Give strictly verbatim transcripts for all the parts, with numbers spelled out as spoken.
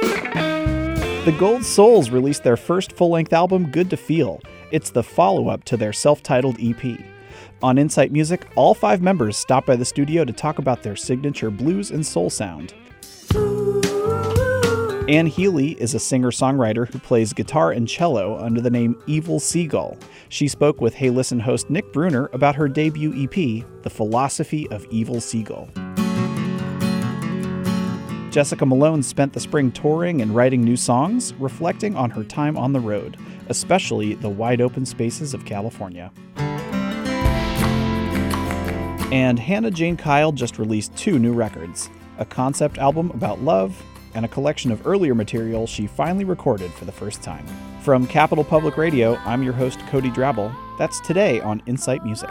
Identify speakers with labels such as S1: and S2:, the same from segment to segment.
S1: The Gold Souls released their first full-length album, Good to Feel. It's the follow-up to their self-titled E P. On Insight Music, all five members stopped by the studio to talk about their signature blues and soul sound. Ann Healy is a singer-songwriter who plays guitar and cello under the name Evil Seagull. She spoke with Hey Listen host Nick Bruner about her debut E P, The Philosophy of Evil Seagull. Jessica Malone spent the spring touring and writing new songs, reflecting on her time on the road, especially the wide-open spaces of California. And Hannah Jane Kyle just released two new records, a concept album about love, and a collection of earlier material she finally recorded for the first time. From Capital Public Radio, I'm your host, Cody Drabble. That's today on Insight Music.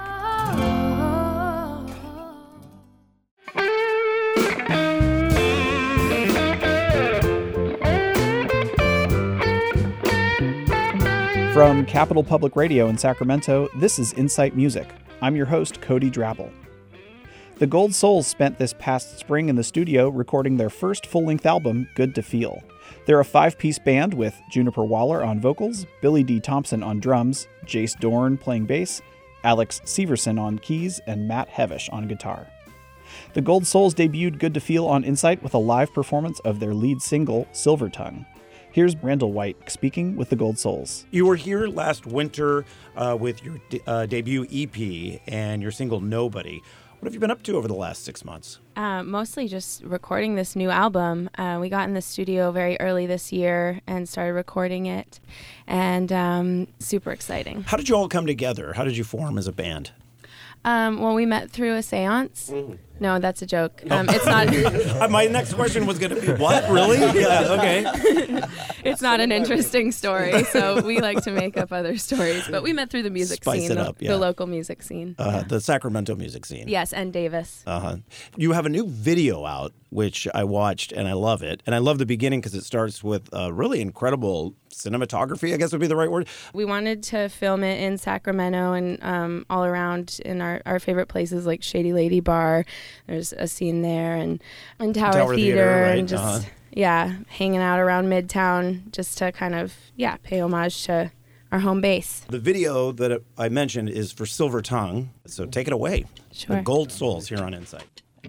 S1: From Capital Public Radio in Sacramento, this is Insight Music. I'm your host, Cody Drabble. The Gold Souls spent this past spring in the studio recording their first full-length album, Good to Feel. They're a five-piece band with Juniper Waller on vocals, Billy D. Thompson on drums, Jace Dorn playing bass, Alex Severson on keys, and Matt Hevish on guitar. The Gold Souls debuted Good to Feel on Insight with a live performance of their lead single, Silver Tongue. Here's Randall White speaking with the Gold Souls.
S2: You were here last winter uh, with your de- uh, debut E P and your single Nobody. What have you been up to over the last six months?
S3: Uh, mostly just recording this new album. Uh, we got in the studio very early this year and started recording it, and um, super exciting.
S2: How did you all come together? How did you form as a band?
S3: Um, well, we met through a seance. Mm. No, that's a joke. Um, it's not.
S2: My next question was going to be, what? Really? Yeah, okay.
S3: It's not an interesting story, so we like to make up other stories. But we met through the music
S2: Spice
S3: scene,
S2: it
S3: the,
S2: up, yeah.
S3: the local music scene.
S2: Uh, the Sacramento music scene.
S3: Yes, and Davis.
S2: Uh-huh. You have a new video out, which I watched, and I love it. And I love the beginning because it starts with uh, really incredible cinematography, I guess would be the right word.
S3: We wanted to film it in Sacramento and um, all around in our, our favorite places like Shady Lady Bar. There's a scene there, and, and Tower,
S2: Tower
S3: Theater,
S2: Theater right?
S3: and just,
S2: uh-huh.
S3: yeah, hanging out around Midtown just to kind of, yeah, pay homage to our home base.
S2: The video that I mentioned is for Silver Tongue, so take it away.
S3: Sure.
S2: The Gold Souls here on Insight.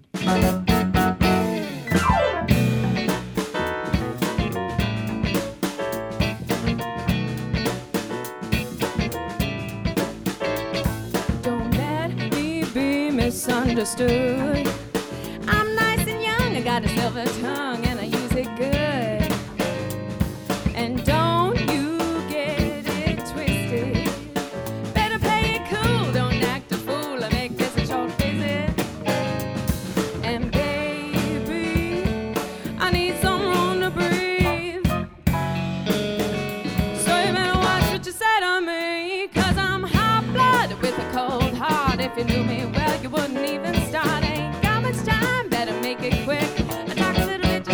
S4: Misunderstood. I'm nice and young, I got a silver tongue and I use it good. And don't you get it twisted. Better play it cool, don't act a fool, I make this a short visit. And baby, I need some room to breathe. So you better watch what you say to me, 'cause I'm hot-blooded with a cold heart. If you knew me well, you wouldn't even start. Ain't got much time, better make it quick. I talk a little bit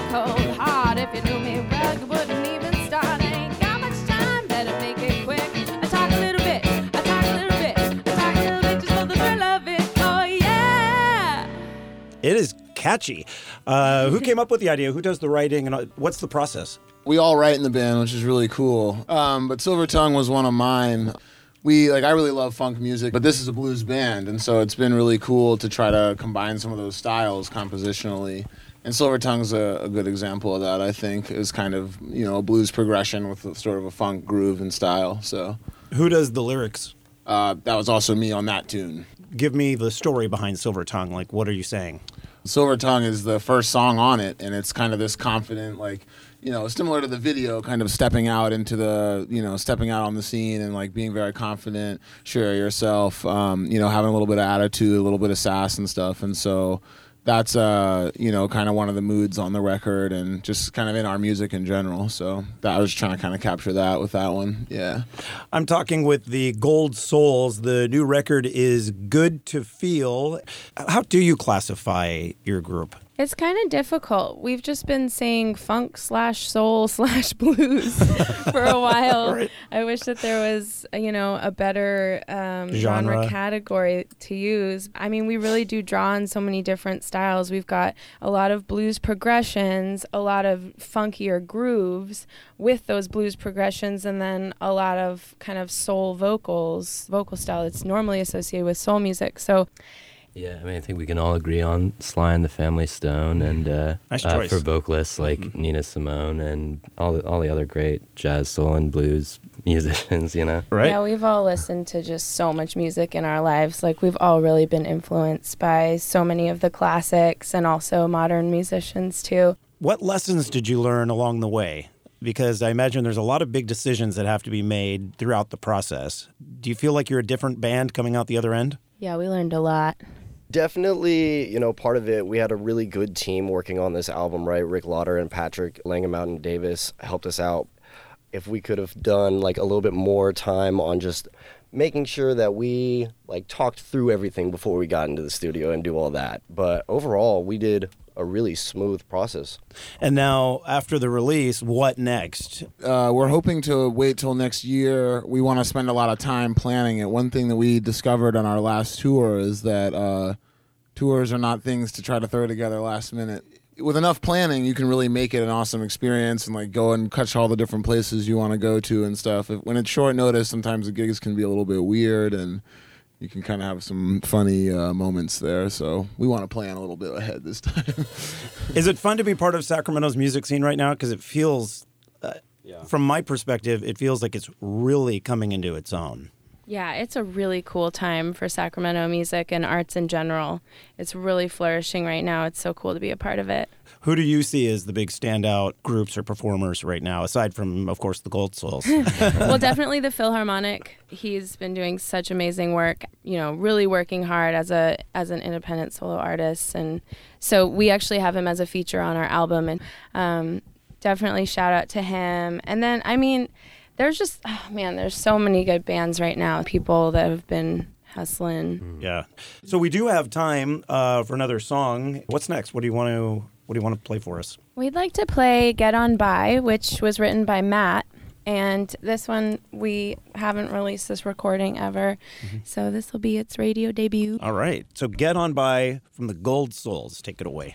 S4: cold heart. If you knew me well, you wouldn't even start. I ain't got much time, better make it quick. I talk a little bit, I talk a little bit, I talk a little bit just for the thrill of it. Oh yeah.
S2: It is catchy. Uh, who came up with the idea? Who does the writing? And uh, what's the process?
S5: We all write in the band, which is really cool. Um, but Silver Tongue was one of mine. We like I really love funk music, but this is a blues band, and so it's been really cool to try to combine some of those styles compositionally. And Silver Tongue's a, a good example of that, I think, is kind of, you know, a blues progression with a, sort of a funk groove and style. So
S2: Who does the lyrics?
S5: uh, that was also me on that tune.
S2: Give me the story behind Silver Tongue. Like, what are you saying?
S5: Silver Tongue is the first song on it, and it's kind of this confident, like, you know, similar to the video, kind of stepping out into the, you know, stepping out on the scene and like being very confident, sure of yourself, um, you know, having a little bit of attitude, a little bit of sass and stuff. And so that's, uh, you know, kind of one of the moods on the record and just kind of in our music in general. So that, I was trying to kind of capture that with that one. Yeah.
S2: I'm talking with the Gold Souls. The new record is Good to Feel. How do you classify your group?
S3: It's kind of difficult. We've just been saying funk slash soul slash blues for a while.
S2: Right.
S3: I wish that there was, you know, a better um,
S2: Genre.
S3: genre category to use. I mean, we really do draw on so many different styles. We've got a lot of blues progressions, a lot of funkier grooves with those blues progressions, and then a lot of kind of soul vocals, vocal style that's normally associated with soul music. So
S6: Yeah, I mean, I think we can all agree on Sly and the Family Stone, and uh,
S2: Nice
S6: uh,
S2: choice.
S6: for vocalists like
S2: Mm-hmm.
S6: Nina Simone and all the, all the other great jazz, soul, and blues musicians, you know?
S2: Right?
S3: Yeah, we've all listened to just so much music in our lives. Like, we've all really been influenced by so many of the classics and also modern musicians, too.
S2: What lessons did you learn along the way? Because I imagine there's a lot of big decisions that have to be made throughout the process. Do you feel like you're a different band coming out the other end?
S3: Yeah, we learned a lot.
S7: Definitely, you know, part of it, we had a really good team working on this album, right? Rick Lauder and Patrick Langham Mountain Davis helped us out. If we could have done like a little bit more time on just making sure that we like talked through everything before we got into the studio and do all that. But overall, we did a really smooth process.
S2: And now, after the release, what next?
S5: Uh, we're hoping to wait till next year. We want to spend a lot of time planning it. One thing that we discovered on our last tour is that uh, tours are not things to try to throw together last minute. With enough planning, you can really make it an awesome experience and like go and catch all the different places you want to go to and stuff. If, when it's short notice, sometimes the gigs can be a little bit weird and you can kind of have some funny uh, moments there. So we want to plan a little bit ahead this time.
S2: Is it fun to be part of Sacramento's music scene right now? Because it feels, uh,
S6: Yeah.
S2: from my perspective, it feels like it's really coming into its own.
S3: Yeah, it's a really cool time for Sacramento music and arts in general. It's really flourishing right now. It's so cool to be a part of it.
S2: Who do you see as the big standout groups or performers right now, aside from, of course, the Gold Souls?
S3: Well, definitely the Philharmonic. He's been doing such amazing work, you know, really working hard as a as an independent solo artist. And so we actually have him as a feature on our album. And um, definitely shout out to him. And then, I mean, there's just, oh man, there's so many good bands right now, people that have been hustling.
S2: Yeah. So we do have time uh, for another song. What's next? What do you want to What do you want to play for us?
S3: We'd like to play Get On By, which was written by Matt. And this one, we haven't released this recording ever.
S2: Mm-hmm.
S3: So this will be its radio debut.
S2: All right. So Get On By from the Gold Souls. Take it away.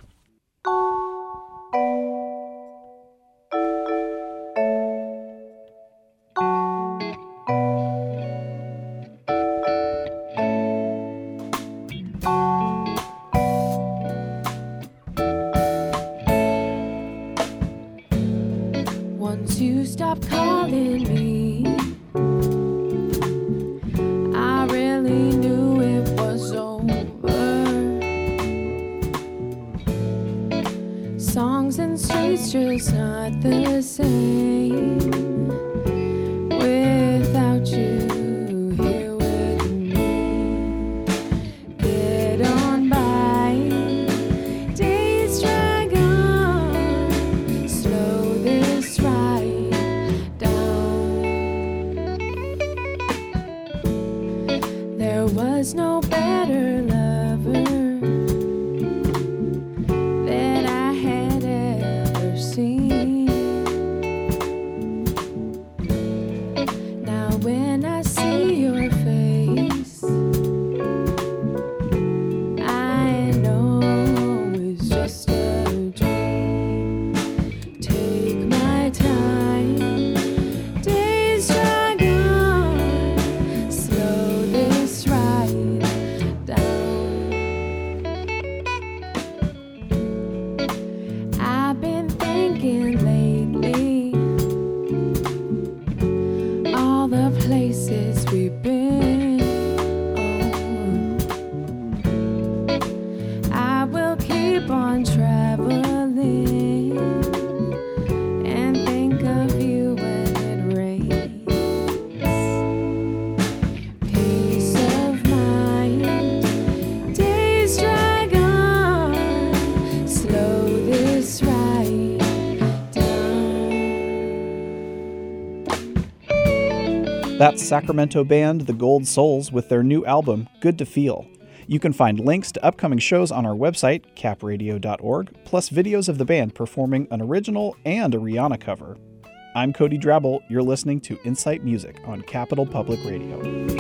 S4: Once you stopped calling me, I really knew it was over. Songs and streets just not the same without you here with me. Get on by, days drag on, slow this ride down. There was no better lover that I had ever
S1: That's Sacramento band The Gold Souls with their new album, Good to Feel. You can find links to upcoming shows on our website, cap radio dot org, plus videos of the band performing an original and a Rihanna cover. I'm Cody Drabble. You're listening to Insight Music on Capital Public Radio.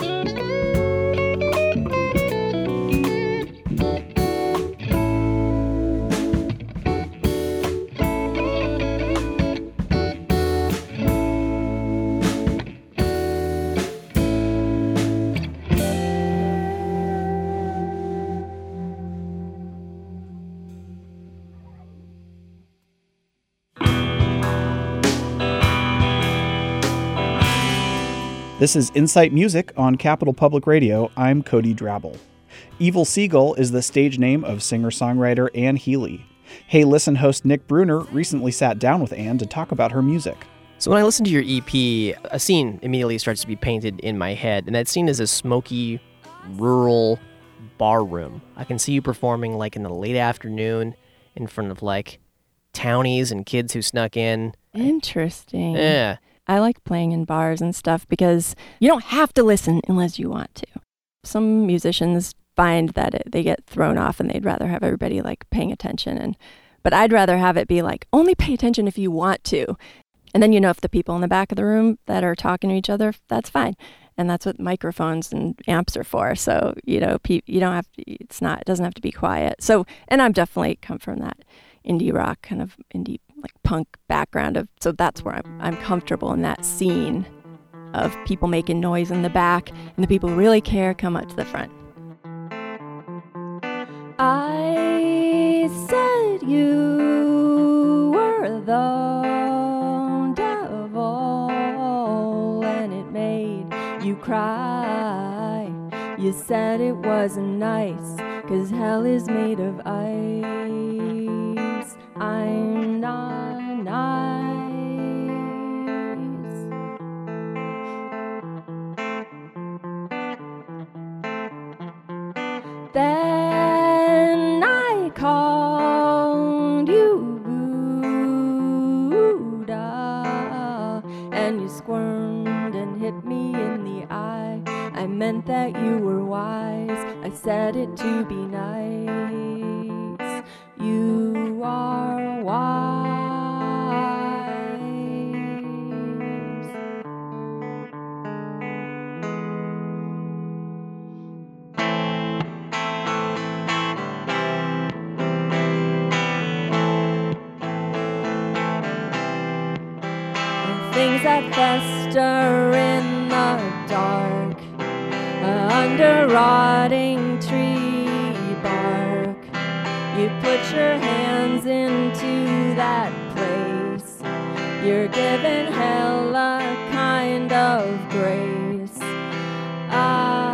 S1: This is Insight Music on Capital Public Radio. I'm Cody Drabble. Evil Seagull is the stage name of singer-songwriter Ann Healy. Hey Listen host Nick Bruner recently sat down with Ann to talk about her music.
S8: So when I listen to your E P, a scene immediately starts to be painted in my head, and that scene is a smoky, rural bar room. I can see you performing like in the late afternoon in front of like townies and kids who snuck in.
S9: Interesting.
S8: Yeah.
S9: I like playing in bars and stuff because you don't have to listen unless you want to. Some musicians find that it, they get thrown off and they'd rather have everybody like paying attention. And but I'd rather have it be like, only pay attention if you want to. And then you know if the people in the back of the room that are talking to each other, that's fine. And that's what microphones and amps are for. So, you know, pe- you don't have to, it's not, it doesn't have to be quiet. So, and I'm definitely come from that indie rock, kind of indie like punk background of, so that's where I'm, I'm comfortable in that scene of people making noise in the back and the people who really care come up to the front. I said you were the devil and it made you cry. You said it wasn't nice 'cause hell is made of ice. I'm not nice. Then I called you Buddha, and you squirmed and hit me in the eye. I meant that you were wise. I said it to be nice. You are wise. Things that fester in the dark, uh, under rotting tree bark. You put your hands into that place. You're given hell a kind of grace. Ah.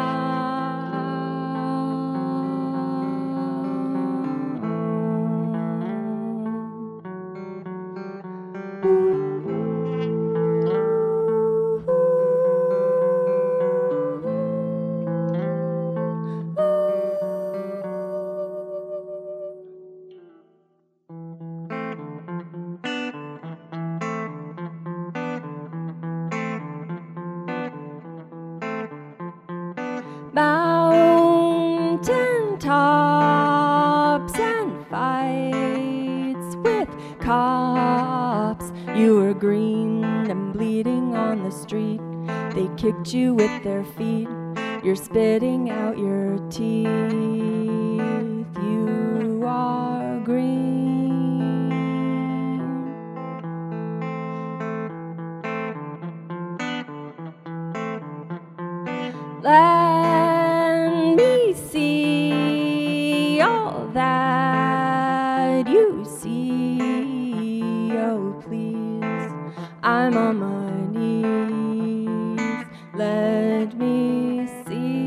S9: Mountain tops and fights with cops. You were green and bleeding on the street. They kicked you with their feet. You're spitting out your teeth. You are green. Let me see all that you see. Oh, please, I'm on my knees. Let me see.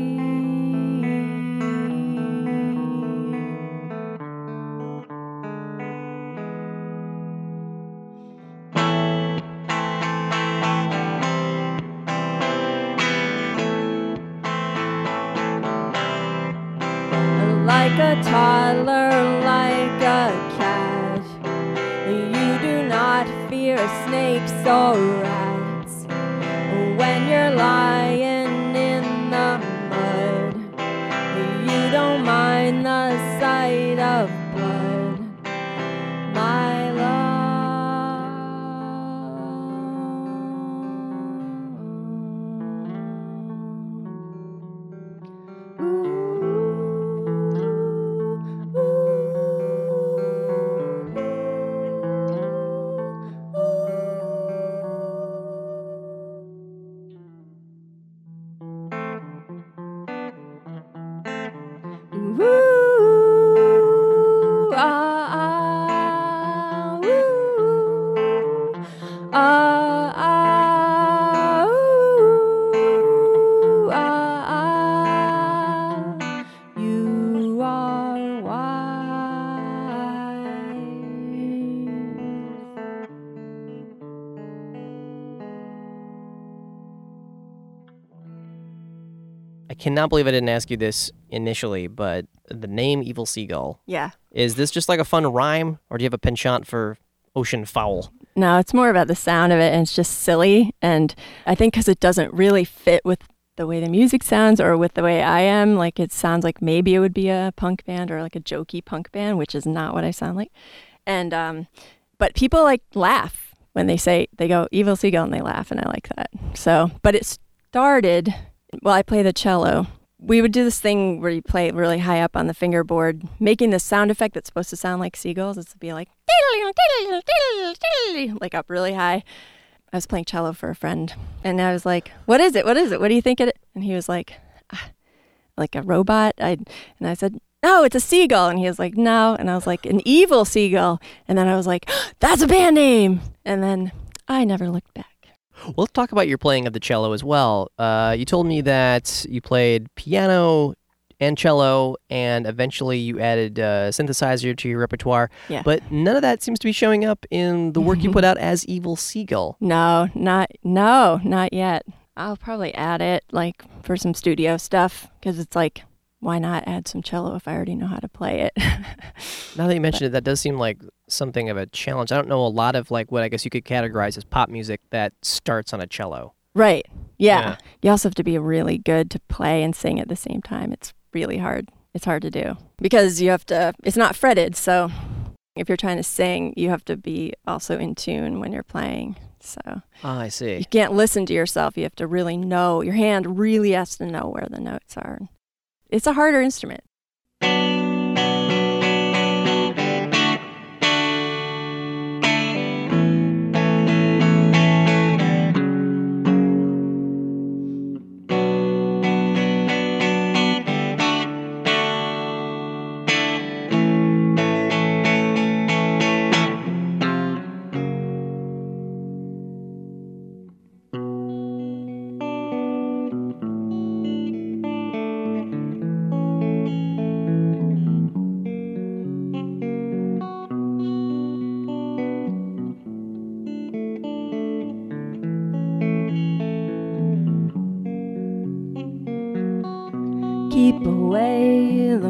S9: Like a toddler, like a cat, you do not fear snakes or rats. When when you're lying in the mud. You don't mind the sight of blood, my love. Ooh, ah, ah, ooh, ah, ah, ooh, ah, ah, you are wise.
S8: I cannot believe I didn't ask you this initially, but the name Evil Seagull,
S9: Yeah.
S8: is this just like a fun rhyme, or do you have a penchant for ocean fowl?
S9: No, it's more about the sound of it, and it's just silly. And I think because it doesn't really fit with the way the music sounds or with the way I am, like it sounds like maybe it would be a punk band or like a jokey punk band, which is not what I sound like. And um, but people like laugh when they say, they go Evil Seagull, and they laugh, and I like that. So, but it started, well, I play the cello. We would do this thing where you play really high up on the fingerboard, making this sound effect that's supposed to sound like seagulls. It's to be like, like up really high. I was playing cello for a friend, and I was like, what is it? What is it? What do you think it is? And he was like, ah, like a robot? I And I said, no, it's a seagull. And he was like, no. And I was like, an evil seagull. And then I was like, that's a band name. And then I never looked back.
S8: Well, let's talk about your playing of the cello as well. Uh, you told me that you played piano and cello, and eventually you added uh, synthesizer to your repertoire.
S9: Yeah.
S8: But none of that seems to be showing up in the work you put out as Evil Seagull.
S9: No, not no, not yet. I'll probably add it like for some studio stuff, because it's like, why not add some cello if I already know how to play it?
S8: Now that you mentioned it, that does seem like something of a challenge. I don't know a lot of like what I guess you could categorize as pop music that starts on a cello.
S9: Right. Yeah.
S8: Yeah.
S9: You also have to be really good to play and sing at the same time. It's really hard. It's hard to do because you have to, it's not fretted. So if you're trying to sing, you have to be also in tune when you're playing. So
S8: Ah, I see.
S9: you can't listen to yourself. You have to really know, your hand really has to know where the notes are. It's a harder instrument. Keep away the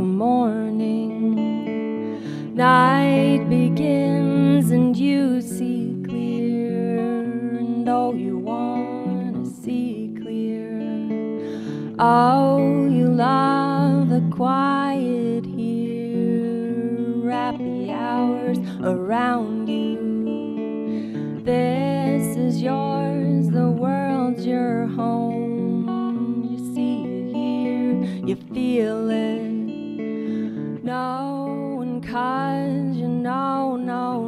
S9: morning, night begins and you see clear, and oh, you want to see clear. Oh, you love the quiet here, happy hours around you. This is yours, the world's your home. You feel it, no, and cause you know, no,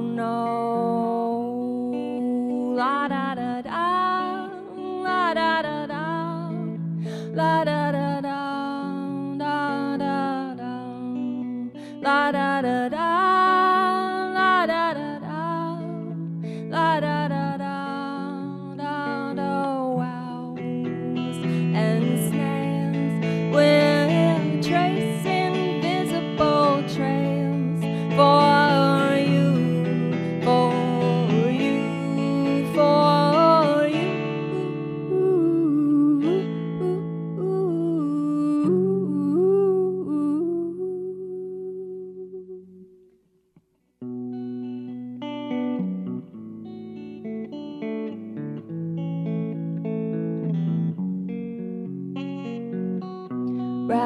S9: no. La da da da, la da da da, la da da da, da da da, la da da da, la da da da, la da da da, da da. Wows and snails will trace invisible trails for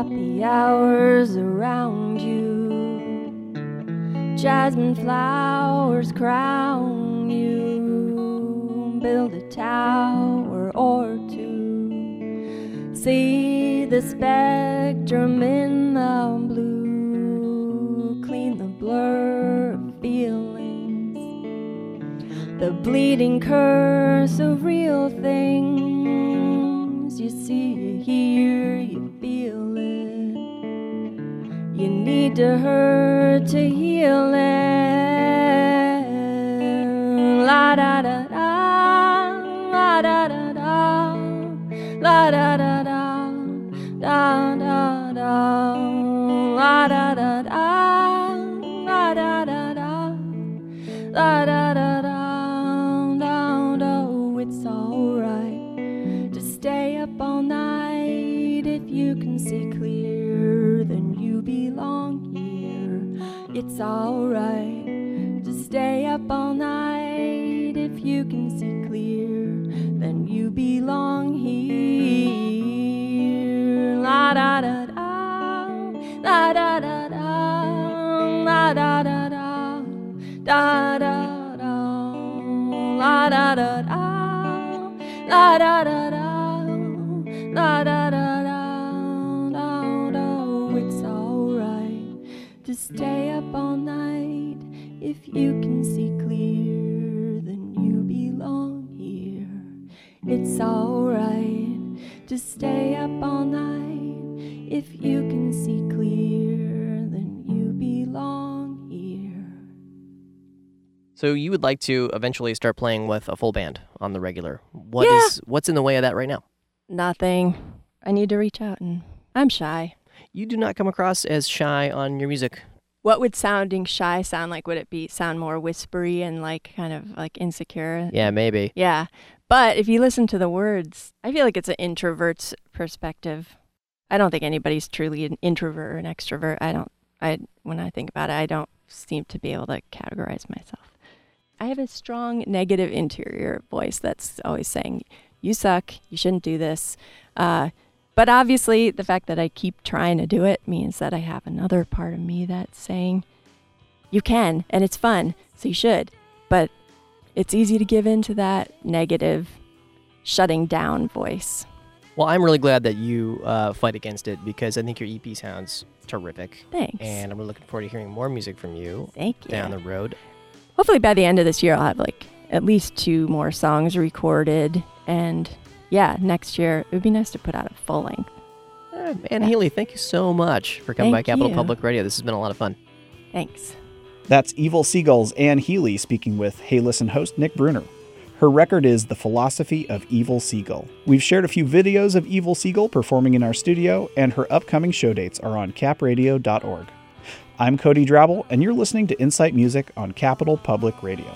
S9: happy hours around you. Jasmine flowers crown you. Build a tower or two. See the spectrum in the blue. Clean the blur of feelings. The bleeding curse of real things. You see, you hear, you feel it. You need to hurt to heal it. La da da da, la da da da, la da da da, da da da, la da da da, la da da da, la da da da, da da. It's alright to stay up all night if you can see clear. Then you belong here. It's alright to stay up all night if you can see clear. Then you belong here. La da da da, la da da da, la da da da, da da da, la da da da, la da da da, la da da da. It's alright to stay up all night if you can see clear. Then you belong here. It's alright to stay up all night if you can see clear. Then you belong here.
S8: So you would like to eventually start playing with a full band on the regular. What
S9: Yeah.
S8: is what's in the way of that right now?
S9: Nothing. I need to reach out, and I'm shy.
S8: You do not come across as shy on your music.
S9: What would sounding shy sound like? Would it be sound more whispery and like kind of like insecure?
S8: Yeah, maybe.
S9: Yeah. But if you listen to the words, I feel like it's an introvert's perspective. I don't think anybody's truly an introvert or an extrovert. I don't, I, when I think about it, I don't seem to be able to categorize myself. I have a strong negative interior voice that's always saying, you suck, you shouldn't do this. Uh, But obviously, the fact that I keep trying to do it means that I have another part of me that's saying, you can, and it's fun, so you should. But it's easy to give in to that negative, shutting down voice.
S8: Well, I'm really glad that you uh, fight against it because I think your E P sounds terrific.
S9: Thanks.
S8: And I'm looking forward to hearing more music from you
S9: Thank you.
S8: down the road.
S9: Hopefully by the end of this year, I'll have like at least two more songs recorded. And yeah, next year, it would be nice to put out a full length.
S8: Uh, Ann Healy, thank you so much for coming
S9: Thank
S8: by Capital
S9: you.
S8: Public Radio. This has been a lot of fun.
S9: Thanks.
S1: That's Evil Seagulls Ann Healy speaking with Hey Listen host Nick Bruner. Her record is The Philosophy of Evil Seagull. We've shared a few videos of Evil Seagull performing in our studio, and her upcoming show dates are on cap radio dot org. I'm Cody Drabble, and you're listening to Insight Music on Capital Public Radio.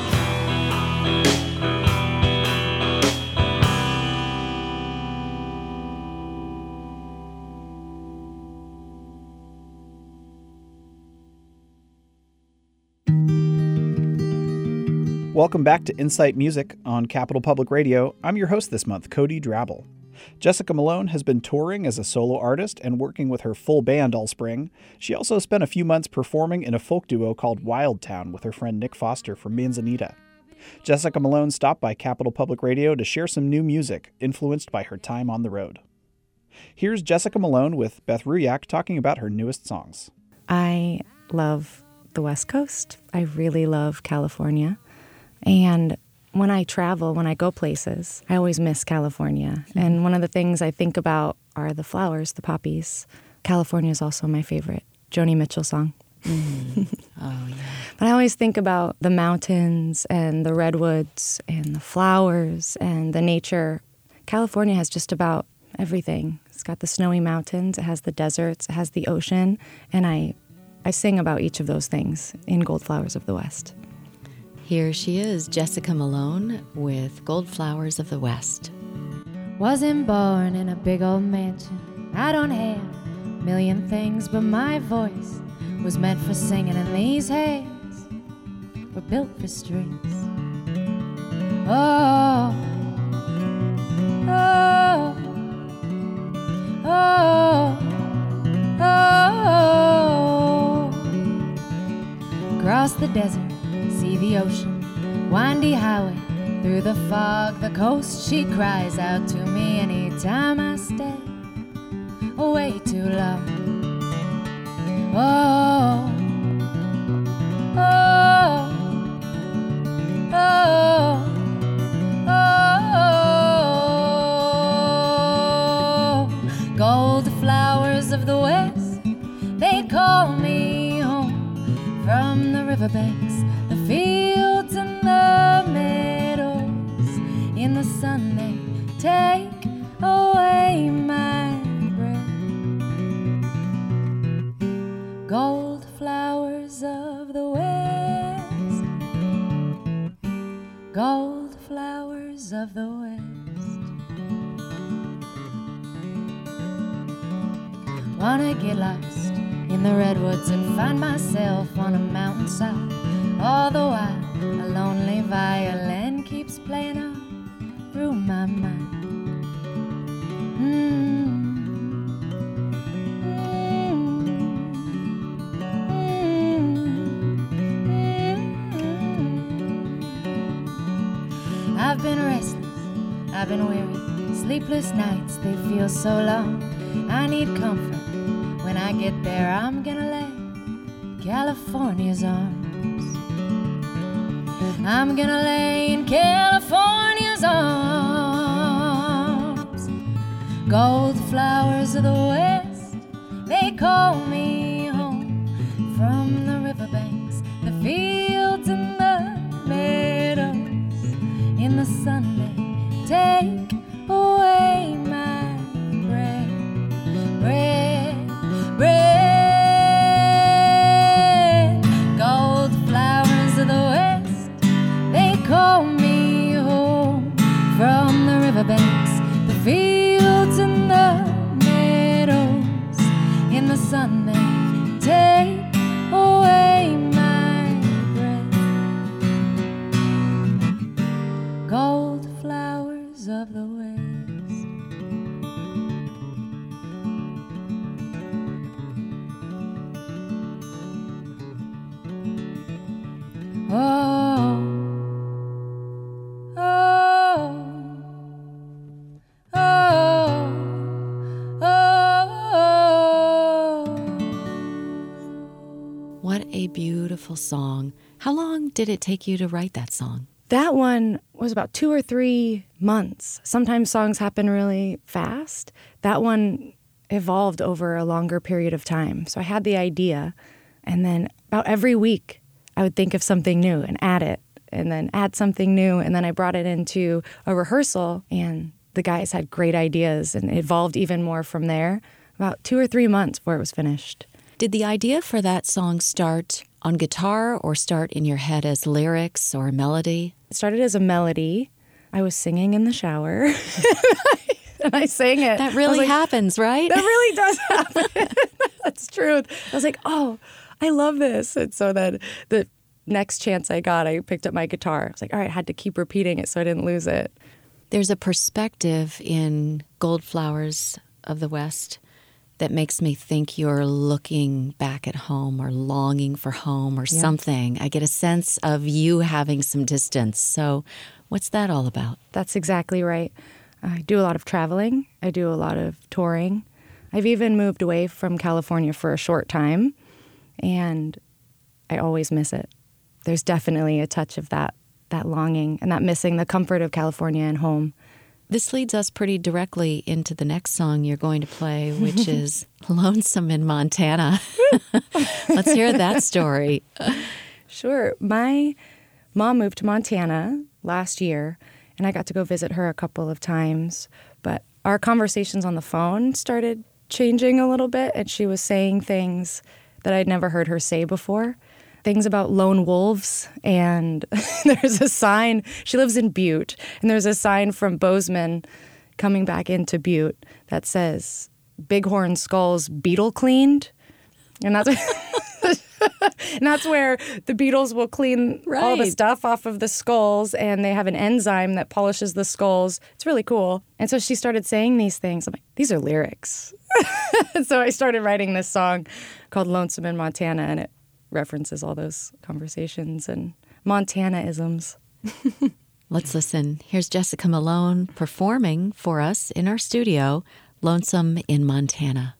S1: Welcome back to Insight Music on Capital Public Radio. I'm your host this month, Cody Drabble. Jessica Malone has been touring as a solo artist and working with her full band all spring. She also spent a few months performing in a folk duo called Wild Town with her friend Nick Foster from Manzanita. Jessica Malone stopped by Capital Public Radio to share some new music influenced by her time on the road. Here's Jessica Malone with Beth Ruyak talking about her newest songs.
S10: I love the West Coast. I really love California. And when I travel, when I go places, I always miss California. Mm-hmm. And one of the things I think about are the flowers, the poppies. California is also my favorite Joni Mitchell song.
S11: Mm. Oh, yeah.
S10: But I always think about the mountains and the redwoods and the flowers and the nature. California has just about everything. It's got the snowy mountains, it has the deserts, it has the ocean, and I, I sing about each of those things in Gold Flowers of the West.
S11: Here she is, Jessica Malone with Gold Flowers of the West.
S4: Wasn't born in a big old mansion. I don't have a million things, but my voice was meant for singing, and these hands were built for strings. Oh, oh, oh,
S12: Cross the desert, see the ocean, windy highway, through the fog, the coast. She cries out to me anytime I stay away too long. Oh, oh, oh, oh. Gold flowers of the west, they call me home. From the riverbanks, the fields and the meadows, in the sun they take away my breath. Gold flowers of the west, gold flowers of the west. Wanna get lost in the redwoods and find myself on a mountainside, all the while a lonely violin keeps playing on through my mind. Mm. I've been restless, I've been weary, sleepless nights, they feel so long. I need comfort, when I get there I'm gonna lay California's arms. I'm gonna lay in California's arms. Gold flowers of the west, they call me home. From the riverbanks, the fields and the meadows, in the sun they take away my breath, breath, breath. Gold flowers of the west, they call me home. From the riverbanks, the fields and the meadows, in the sun they take away my breath. Gold flowers of the west. Oh, oh, oh, oh.
S11: What a beautiful song. How long did it take you to write that song?
S10: That one was about two or three months. Sometimes songs happen really fast. That one evolved over a longer period of time. So I had the idea, and then about every week I would think of something new and add it, and then add something new, and then I brought it into a rehearsal, and the guys had great ideas, and it evolved even more from there. About two or three months before it was finished.
S11: Did the idea for that song start on guitar or start in your head as lyrics or a melody?
S10: It started as a melody. I was singing in the shower, and I sang it.
S11: That really
S10: like,
S11: happens, right?
S10: That really does happen. That's true. I was like, oh, I love this. And so then the next chance I got, I picked up my guitar. I was like, all right, I had to keep repeating it so I didn't lose it.
S11: There's a perspective in Gold Flowers of the West that makes me think you're looking back at home or longing for home or
S10: Yeah.
S11: something. I get a sense of you having some distance. So what's that all about?
S10: That's exactly right. I do a lot of traveling. I do a lot of touring. I've even moved away from California for a short time, and I always miss it. There's definitely a touch of that, that longing and that missing the comfort of California and home.
S11: This leads us pretty directly into the next song you're going to play, which is Lonesome in Montana. Let's hear that story.
S10: Sure. My mom moved to Montana last year, and I got to go visit her a couple of times. But our conversations on the phone started changing a little bit, and she was saying things that I'd never heard her say before. Things about lone wolves, and there's a sign. She lives in Butte, and there's a sign from Bozeman coming back into Butte that says, Bighorn Skulls beetle cleaned. And that's and that's where the beetles will clean
S11: Right.
S10: all the stuff off of the skulls, and they have an enzyme that polishes the skulls. It's really cool. And so she started saying these things. I'm like, these are lyrics. And so I started writing this song called Lonesome in Montana, and it references all those conversations and Montana-isms.
S11: Let's listen. Here's Jessica Malone performing for us in our studio, Lonesome in Montana.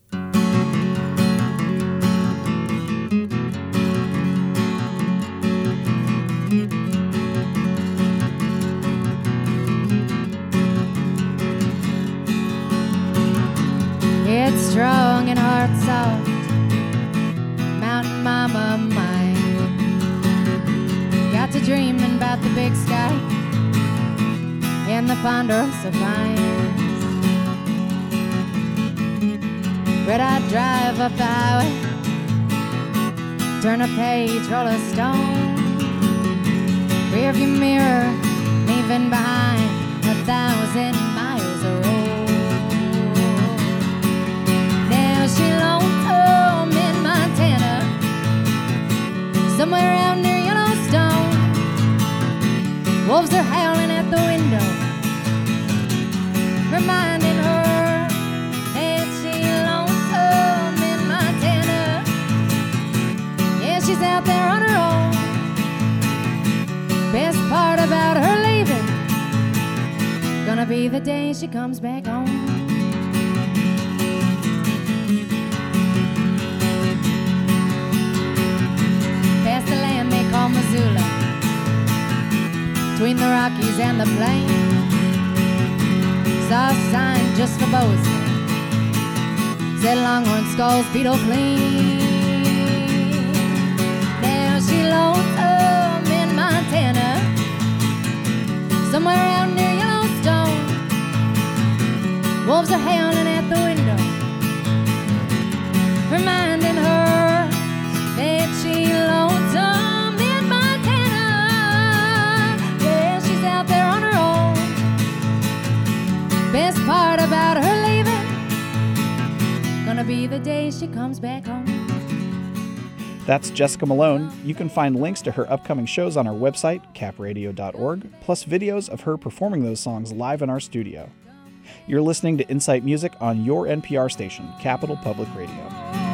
S12: It's strong and heart soft, mountain mama mine. Got to dreaming about the big sky and the ponderosa pines. Red-eyed drive up the highway, turn a page, roll a stone. Rearview mirror, leaving behind a thousand miles of road. Now she lonesome in Montana, somewhere around near Yellowstone. Wolves are howling at the window, reminding her that she's lonesome in Montana. Yeah, she's out there on her own. Best part about her leaving, gonna be the day she comes back home. Past the land they call Missoula, between the Rockies and the plains. Saw a sign just for Bozeman, said Longhorn Skulls, Beetle Clean. Now she lonesome in Montana, somewhere around near Yellowstone. Wolves are howling at the window, reminding her that she's lonesome in Montana. Yeah, she's out there on her own. Best part about her leaving, gonna be the day she comes back home.
S1: That's Jessica Malone. You can find links to her upcoming shows on our website, cap radio dot org, plus videos of her performing those songs live in our studio. You're listening to Insight Music on your N P R station, Capital Public Radio.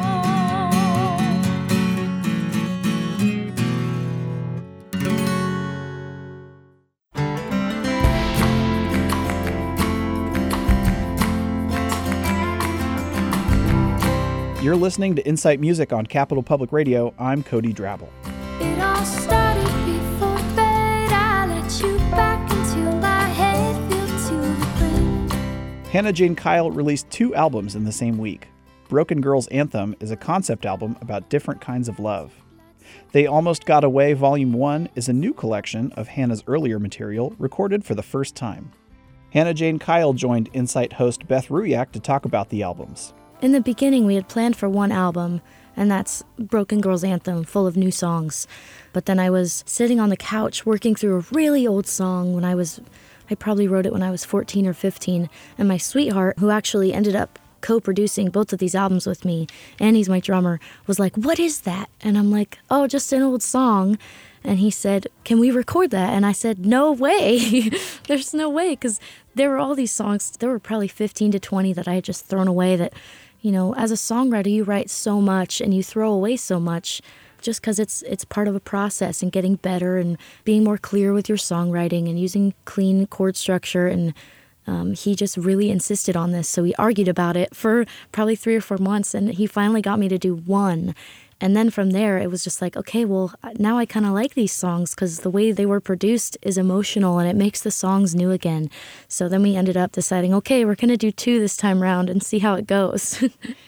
S1: You're listening to Insight Music on Capital Public Radio. I'm Cody Drabble.
S4: It all started before bed. I let you back until my head fell to the ground.
S1: Hannah Jane Kyle released two albums in the same week. Broken Girls Anthem is a concept album about different kinds of love. They Almost Got Away Volume one is a new collection of Hannah's earlier material recorded for the first time. Hannah Jane Kyle joined Insight host Beth Ruyak to talk about the albums.
S13: In the beginning, we had planned for one album, and that's Broken Girls Anthem, full of new songs. But then I was sitting on the couch working through a really old song when I was, I probably wrote it when I was fourteen or fifteen, and my sweetheart, who actually ended up co-producing both of these albums with me, and he's my drummer, was like, "What is that?" And I'm like, "Oh, just an old song." And he said, "Can we record that?" And I said, "No way." There's no way, because there were all these songs, there were probably fifteen to twenty that I had just thrown away that, you know, as a songwriter, you write so much and you throw away so much just because it's it's part of a process and getting better and being more clear with your songwriting and using clean chord structure. And um, he just really insisted on this. So we argued about it for probably three or four months, and he finally got me to do one. And then from there, it was just like, okay, well, now I kind of like these songs because the way they were produced is emotional and it makes the songs new again. So then we ended up deciding, okay, we're going to do two this time around and see how it goes.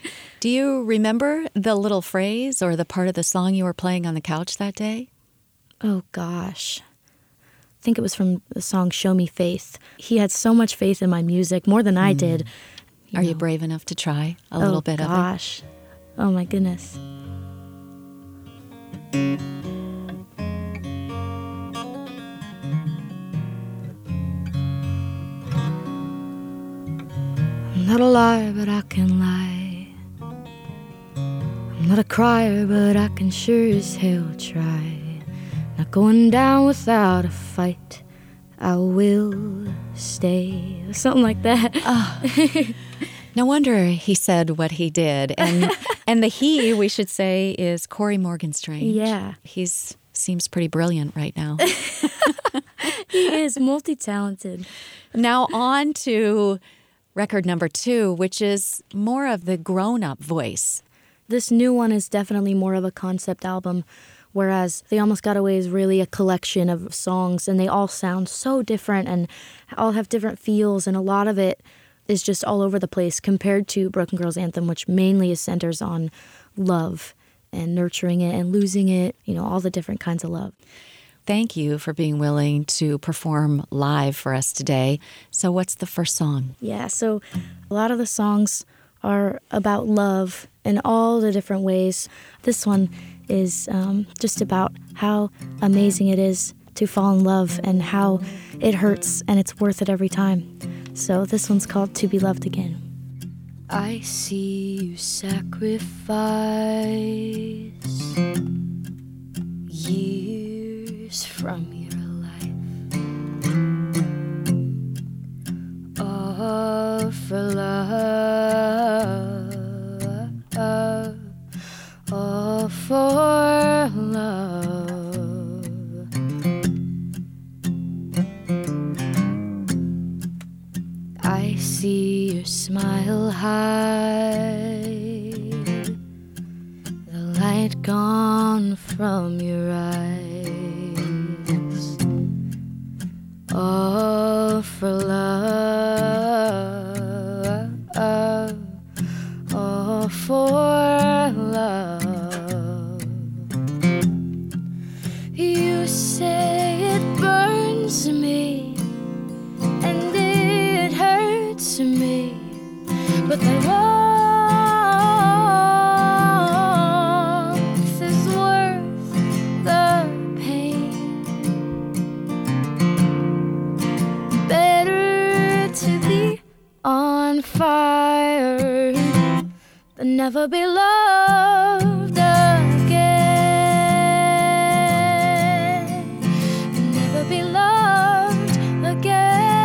S11: Do you remember the little phrase or the part of the song you were playing on the couch that day?
S13: Oh, gosh. I think it was from the song Show Me Faith. He had so much faith in my music, more than I did.
S11: You Are know. you brave enough to try a
S13: oh,
S11: little bit
S13: gosh.
S11: of it?
S13: Oh, gosh. Oh, my goodness. I'm not a liar, but I can lie. I'm not a crier, but I can sure as hell try. Not going down without a fight. I will stay. Something like that.
S11: Oh. No wonder he said what he did. And and the he, we should say, is Corey Morgenstrange.
S13: Yeah.
S11: He's seems pretty brilliant right now.
S13: He is multi-talented.
S11: Now on to record number two, which is more of the grown-up voice.
S13: This new one is definitely more of a concept album, whereas They Almost Got Away is really a collection of songs, and they all sound so different and all have different feels, and a lot of it is just all over the place compared to Broken Girls Anthem, which mainly is centers on love and nurturing it and losing it, you know, all the different kinds of love.
S11: Thank you for being willing to perform live for us today. So what's the first song?
S13: Yeah, so a lot of the songs are about love in all the different ways. This one is um, just about how amazing it is to fall in love and how it hurts and it's worth it every time. So this one's called To Be Loved Again.
S12: I see you sacrifice years from your life, all for love, all for love. I see your smile hide, the light gone from your eyes, all for love, all for love. You say it burns me and it hurts me, but the warmth is worth the pain. Better to be on fire than never be loved again. Never be loved again.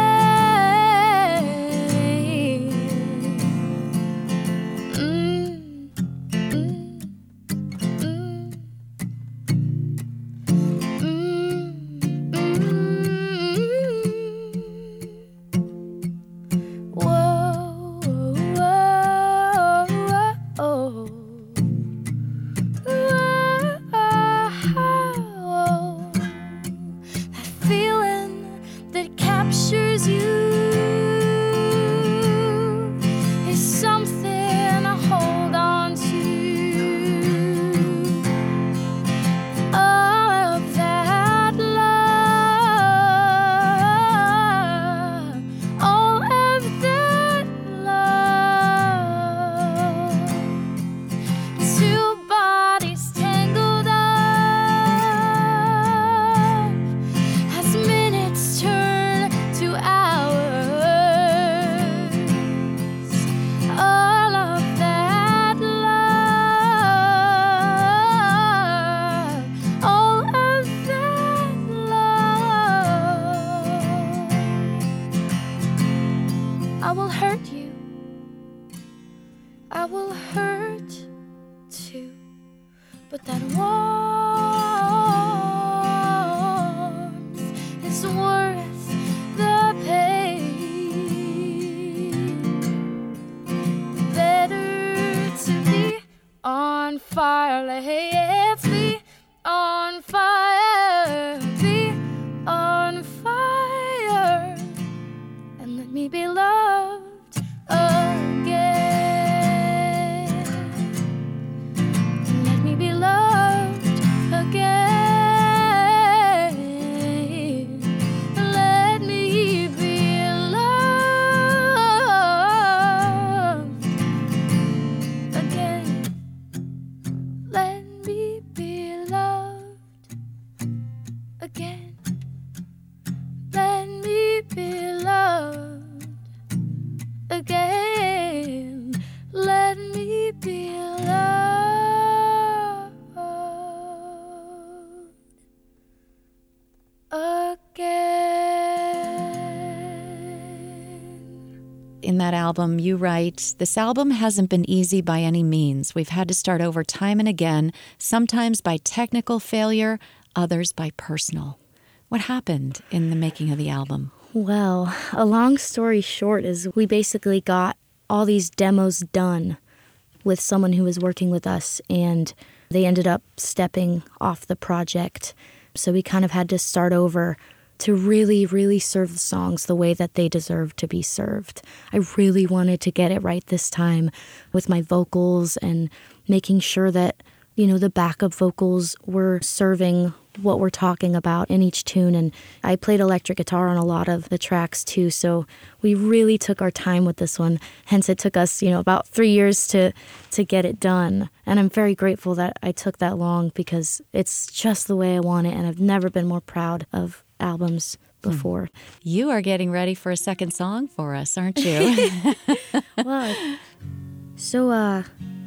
S11: in that album, you write, "This album hasn't been easy by any means. We've had to start over time and again, sometimes by technical failure, others by personal." What happened in the making of the album?
S13: Well, a long story short is we basically got all these demos done with someone who was working with us, and they ended up stepping off the project. So we kind of had to start over to really, really serve the songs the way that they deserve to be served. I really wanted to get it right this time with my vocals and making sure that, you know, the backup vocals were serving what we're talking about in each tune. And I played electric guitar on a lot of the tracks too, so we really took our time with this one. Hence it took us, you know, about three years to to get it done. And I'm very grateful that I took that long, because it's just the way I want it, and I've never been more proud of albums before.
S11: You are getting ready for a second song for us, aren't you?
S13: Well, so uh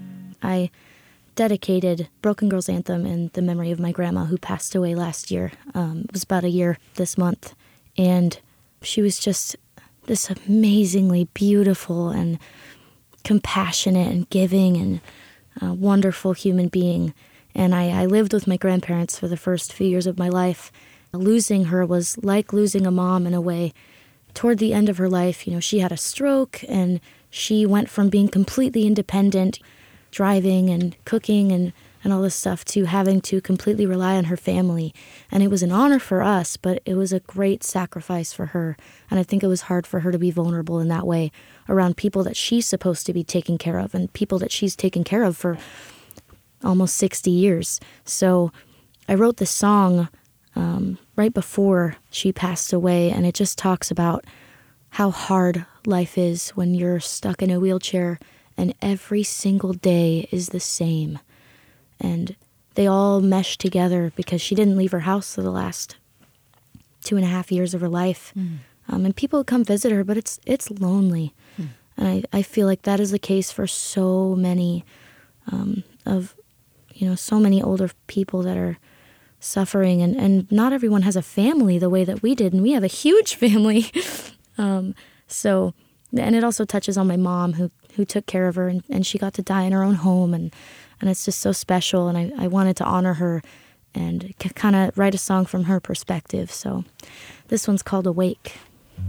S13: I dedicated Broken Girls Anthem in the memory of my grandma, who passed away last year. Um, it was about a year this month. And she was just this amazingly beautiful and compassionate and giving and uh, wonderful human being. And I, I lived with my grandparents for the first few years of my life. Losing her was like losing a mom in a way. Toward the end of her life, you know, she had a stroke, and she went from being completely independent, driving and cooking and, and all this stuff, to having to completely rely on her family. And it was an honor for us, but it was a great sacrifice for her. And I think it was hard for her to be vulnerable in that way around people that she's supposed to be taking care of, and people that she's taken care of for almost sixty years. So I wrote this song um, right before she passed away, and it just talks about how hard life is when you're stuck in a wheelchair and every single day is the same. And they all mesh together because she didn't leave her house for the last two and a half years of her life. Mm. Um, and people come visit her, but it's it's lonely. Mm. And I, I feel like that is the case for so many um, of, you know, so many older people that are suffering. And, and not everyone has a family the way that we did. And we have a huge family. um, so, and it also touches on my mom, who who took care of her, and, and she got to die in her own home, and, and it's just so special, and I, I wanted to honor her and c- kind of write a song from her perspective. So this one's called Awake.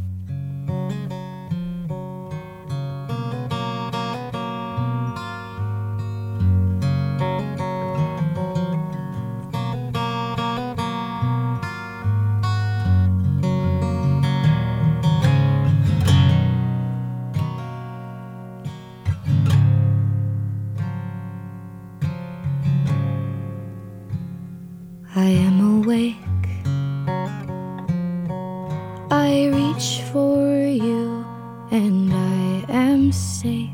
S13: I am awake. I reach for you, and I am safe.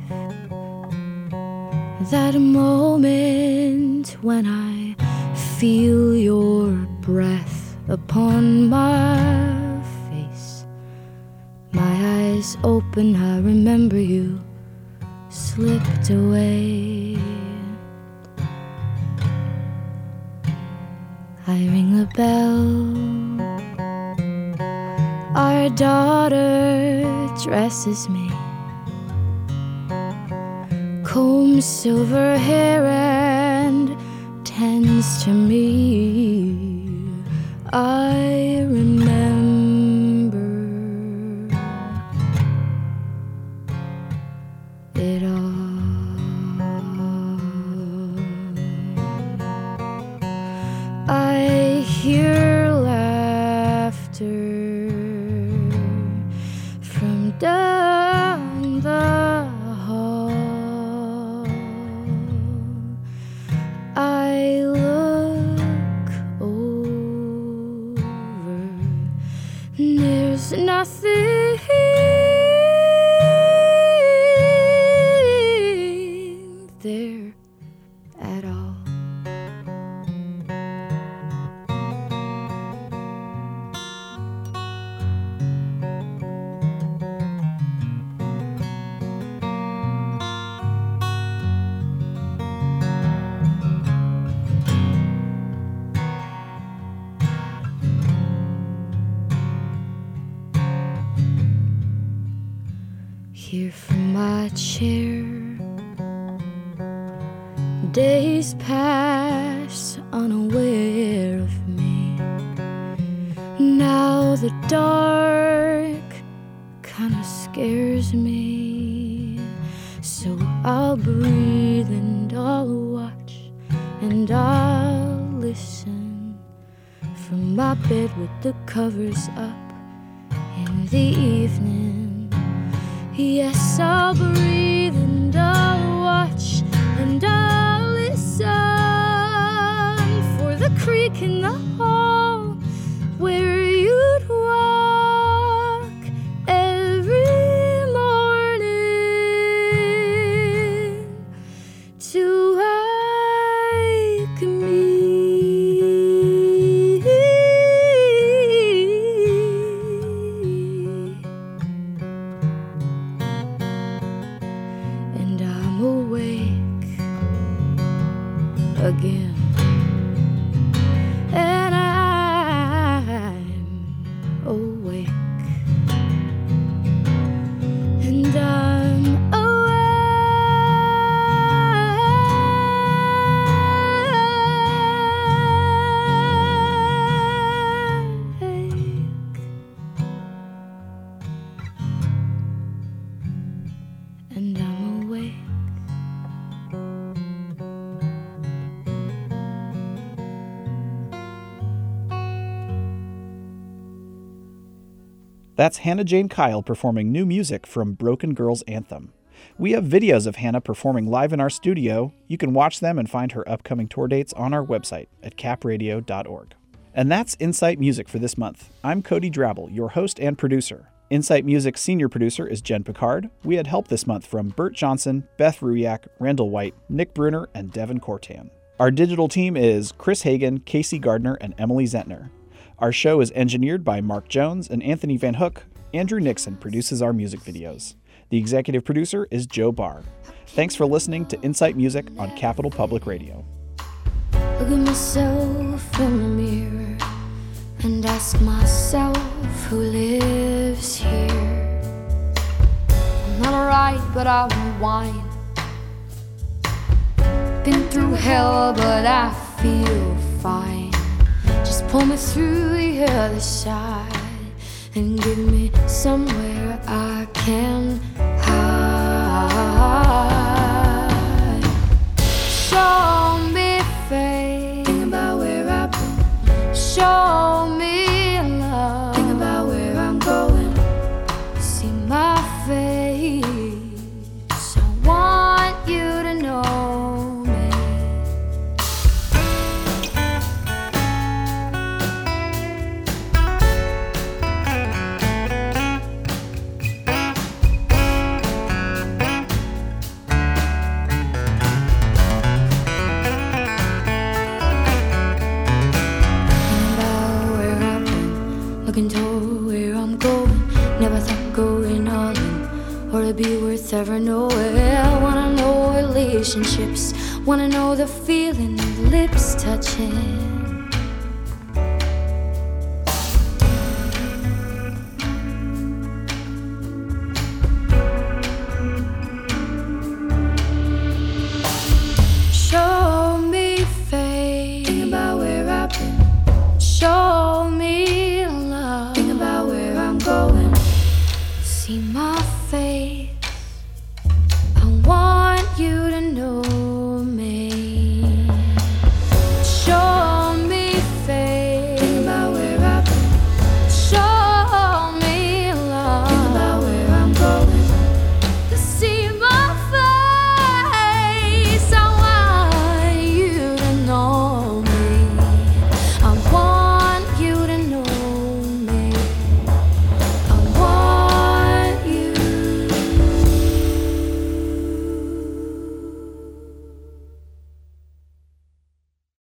S13: That moment when I feel your breath upon my face. My eyes open, I remember you slipped away. I ring the bell. Our daughter dresses me, combs silver hair and tends to me. I remember it all. I hear laughter from down the hall. I look over, there's nothing there at all. here from my chair. Days pass unaware of me. Now the dark kinda scares me. So I'll breathe and I'll watch and I'll listen from my bed with the covers up in the evening. Yes, I'll breathe and I'll watch and I'll listen for the creak in the hall where you'd walk every morning to wake me. And I'm awake again. And I'm awake. And I'm awake. And I'm awake.
S1: That's Hannah Jane Kyle performing new music from Broken Girls Anthem. We have videos of Hannah performing live in our studio. You can watch them and find her upcoming tour dates on our website at cap radio dot org. And that's Insight Music for this month. I'm Cody Drabble, your host and producer. Insight Music's senior producer is Jen Picard. We had help this month from Bert Johnson, Beth Ruyak, Randall White, Nick Bruner, and Devin Cortan. Our digital team is Chris Hagan, Casey Gardner, and Emily Zentner. Our show is engineered by Mark Jones and Anthony Van Hook. Andrew Nixon produces our music videos. The executive producer is Joe Barr. Thanks for listening to Insight Music on Capital Public Radio.
S13: Look at myself in the mirror and ask myself who lives here. I'm not right, but I want wine. Been through hell, but I feel fine. Just pull me through the other side and give me somewhere I can hide. Show me faith. Think about where I've been. Show me love. Think about where I'm going. See my face. I want you to know me. Looking toward where I'm going. Never thought going all in or to be worth ever knowing. Wanna know relationships. Wanna know the feeling of lips touching. Show me faith. Think about where I've been. Show me love. Think about where I'm going. See my